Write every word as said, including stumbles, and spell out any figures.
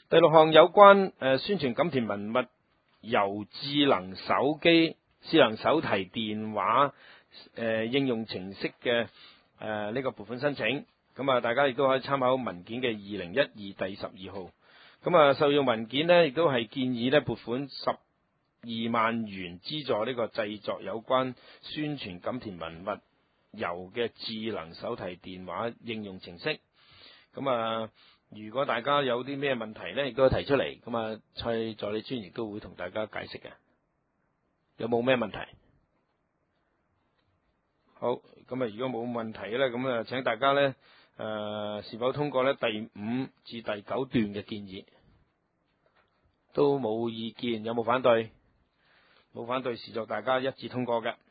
第六項有關誒、呃、宣傳錦田文物由智能手機、智能手提電話誒、呃、應用程式嘅誒呢個撥款申請。咁啊，大家亦都可以參考文件嘅二零一二第十二號。咁啊，受用文件呢亦都係建議呢撥款十二萬元資助呢個製作有關宣傳錦田文物遊嘅智能手提電話應用程式。咁啊，如果大家有啲咩問題呢，亦都可以提出嚟。咁啊，蔡助理專員亦都會同大家解釋嘅。有冇咩問題？好，咁啊，如果冇問題呢，咁啊，請大家呢，誒、呃，是否通過呢第五至第九段嘅建議？都冇意見，有冇反對？冇反對，視作大家一致通過嘅。